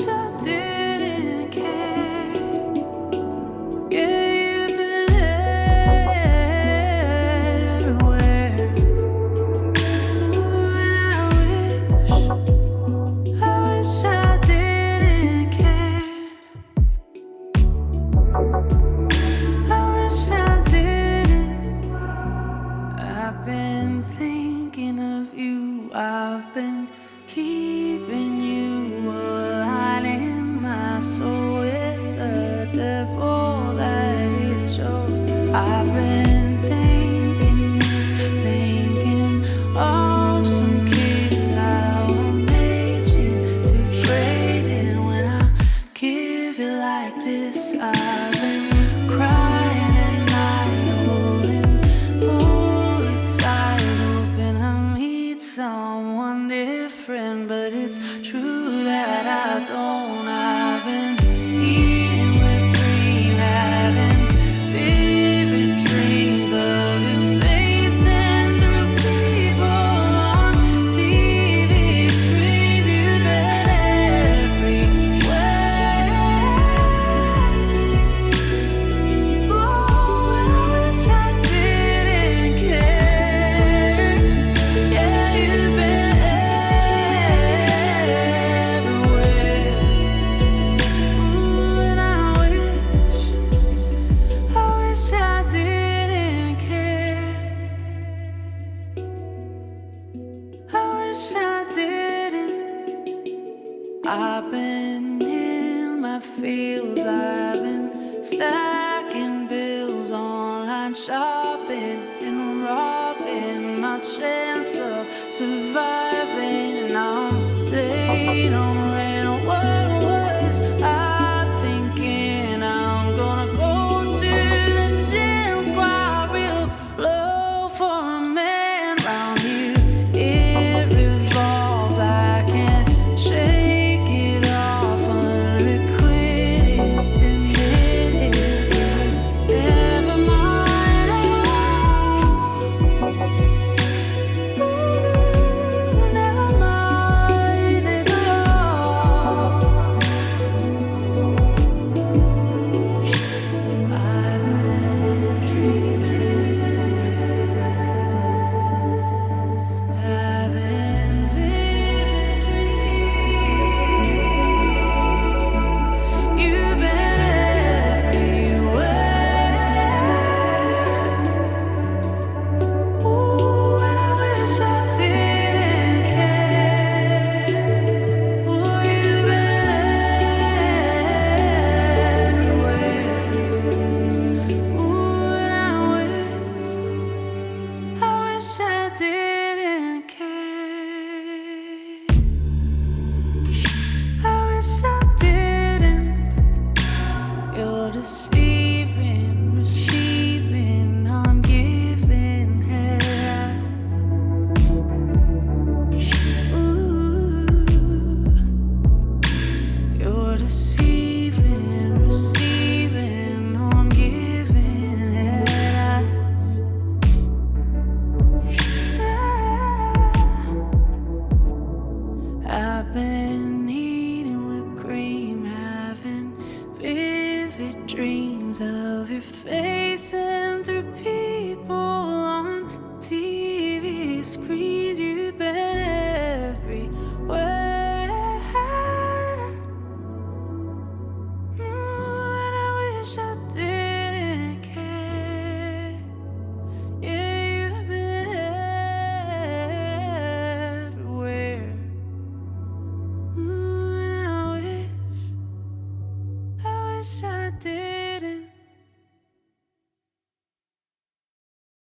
wish I didn't care. Yeah, you've been everywhere. Ooh, and I wish I didn't care. I wish I didn't. I've been thinking of you. I've been keeping you alive in my soul with the devil that it chose. I've been thinking of some kids, how amazing, degrading when I give it like this. I've been crying at night, holding bullet tight, hoping I meet someone different, but it's true that I don't. I've been eating with cream, having vivid dreams of your face and through people on TV screens. You've been everywhere. Oh, and I wish I didn't care. Yeah, you've been everywhere. Ooh, and I wish I didn't care. I wish I didn't. I've been in my fields. I've been stacking bills, online shopping and robbing my chance of surviving. And I'm late on rent. What was I thinking? I'm gonna go to the gym, squat real low for a man round here. It revolves. I can't shake it off, unrequited, admit it. Never mind at all. Ooh, never mind at all. I've been dreaming, having vivid dreams. You've been everywhere. Ooh, and I wish I didn't care. Ooh, you've been everywhere. Ooh, and I wish I didn't care. I wish I didn't. You're deceiving, receiving, I'm giving heads. Ooh, you're deceiving, receiving, I'm giving heads. I've been eating whipped cream, having vivid dreams of your face and through people on TV screens. You've been everywhere. And I wish I didn't care. Yeah, you've been everywhere. And I wish I did.